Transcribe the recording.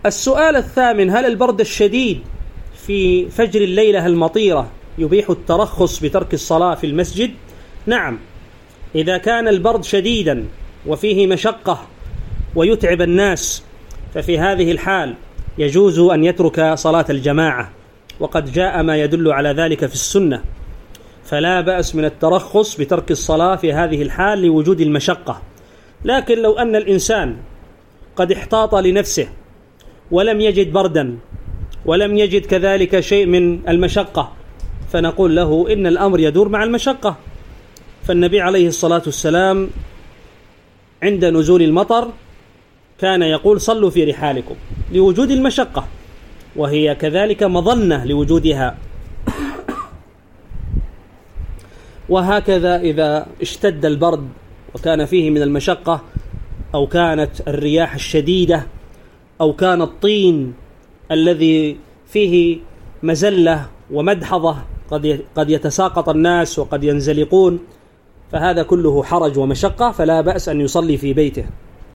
السؤال الثامن: هل البرد الشديد في فجر الليلة المطيرة يبيح الترخص بترك الصلاة في المسجد؟ نعم، إذا كان البرد شديدا وفيه مشقة ويتعب الناس ففي هذه الحال يجوز أن يترك صلاة الجماعة، وقد جاء ما يدل على ذلك في السنة، فلا بأس من الترخص بترك الصلاة في هذه الحال لوجود المشقة. لكن لو أن الإنسان قد احتاط لنفسه ولم يجد بردا ولم يجد كذلك شيء من المشقة، فنقول له إن الأمر يدور مع المشقة. فالنبي عليه الصلاة والسلام عند نزول المطر كان يقول: صلوا في رحالكم، لوجود المشقة، وهي كذلك مظنة لوجودها. وهكذا إذا اشتد البرد وكان فيه من المشقة، أو كانت الرياح الشديدة، أو كان الطين الذي فيه مزلة ومدحضة قد يتساقط الناس وقد ينزلقون، فهذا كله حرج ومشقة، فلا بأس أن يصلي في بيته.